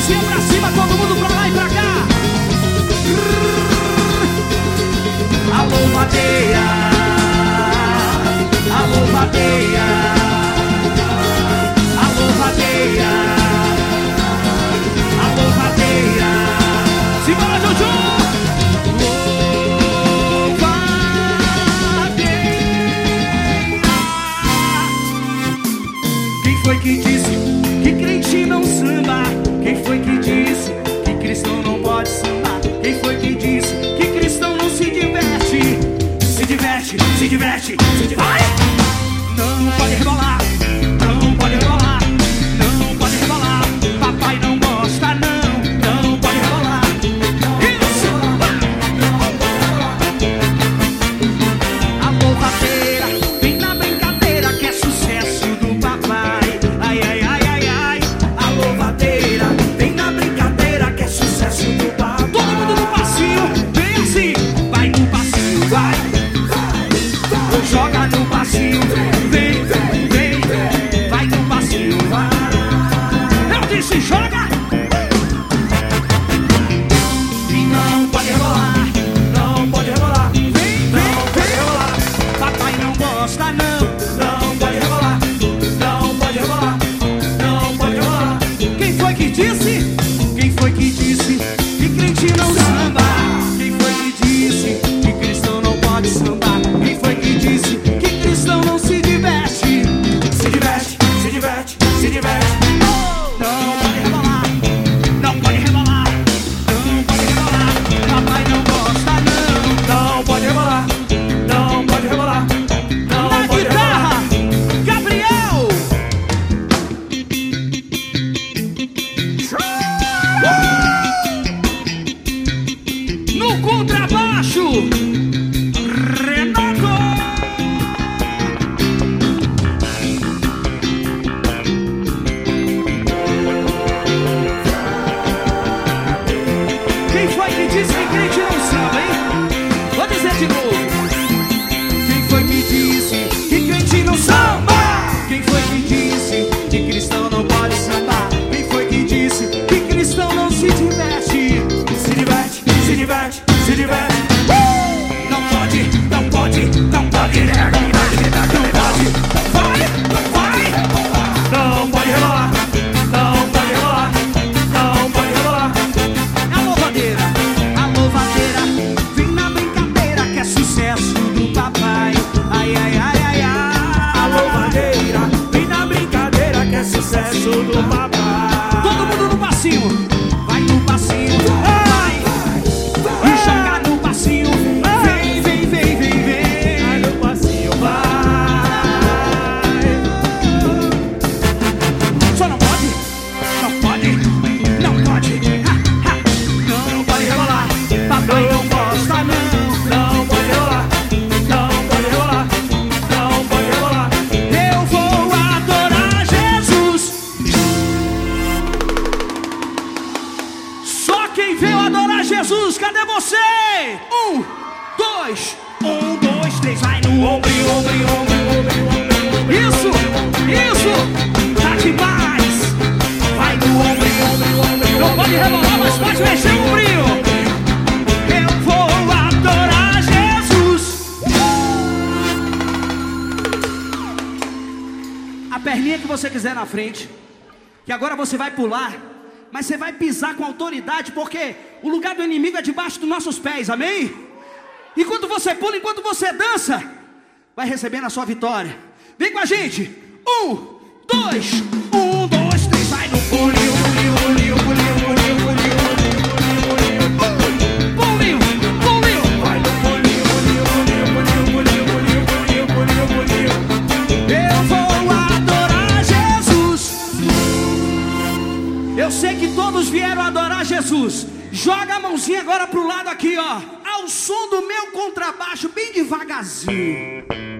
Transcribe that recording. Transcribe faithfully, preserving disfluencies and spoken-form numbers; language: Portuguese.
mãozinha pra cima, todo mundo pra lá e pra cá. Alô, vadeia. Alô, vadeia. Alô, vadeia. Alô, vadeia. Simbora, Juju. Quem foi que disse que crente não samba? Quem foi que disse que cristão não pode sambar? Quem foi que disse que cristão não se diverte? Se diverte, se diverte, se diverte. Não pode rebolar, não pode rebolar, não pode rebolar. Papai não gosta, não, não pode rebolar. Isso! Alô, vadeira, vem na brincadeira que é sucesso do papai. Vai, joga no passinho, vem, vem, vem, vai no passinho, vai. Eu disse joga. E não pode rebolar, não pode rebolar, vem, vem, não pode rebolar. Papai não gosta não, não pode rebolar, não pode rebolar, não pode rebolar. Quem foi que disse? Quem foi que disse que crente não samba? Quem foi que disse que cristão não pode sambar? Quem foi que disse que cristão não se diverte? Se diverte, se diverte, se diverte. Não pode rebolar, não pode rebolar, não pode rebolar. Papai não gosta não, não pode rebolar, não pode rebolar, não na pode guitarra, rebolar. Gabriel. Uh! No contrabaixo, disse que crente não samba, hein? Vou dizer de novo. Quem foi que disse que crente não samba? Quem foi que disse que cristão não pode sambar? Quem foi que disse que cristão não se diverte? Se diverte, se diverte, se diverte. Uh! Não pode, não pode, não pode, não pode. Vai, vai. Não pode rebolar, não pode rebolar, não pode rebolar. Alô, vadeira. Vem na brincadeira que é sucesso do papai. Ai, ai, ai, ai, ai. Alô, vadeira, vem na brincadeira que é sucesso do papai. Todo mundo no passinho, vai no passinho, vai, vai. E joga no passinho, vem, vem, vem, vem, vem. Vai no passinho, vai. Só não pode, não pode, não pode. Ha, ha. Não pode rebolar, papai não gosta não, não pode rolar, não pode rolar, não pode rolar. Eu vou adorar Jesus. Só quem veio adorar Jesus, cadê você? Um, dois, um, dois, três, vai no ombro, ombro, ombro, ombro, ombro. Isso, isso, tá demais. Vai no ombro, ombro, ombro. Não pode rebolar, mas pode mexer o ombrinho. Eu vou adorar Jesus. A perninha que você quiser na frente, que agora você vai pular, mas você vai pisar com autoridade, porque o lugar do inimigo é debaixo dos nossos pés, amém? Enquanto você pula, enquanto você dança, vai recebendo a sua vitória. Vem com a gente. Um, dois, um, dois, três, vai no pulinho, pulinho, pulinho, pulinho, pulinho, pulinho. Eu sei que todos vieram adorar Jesus. Joga a mãozinha agora pro lado aqui, ó, ao som do meu contrabaixo, bem devagarzinho.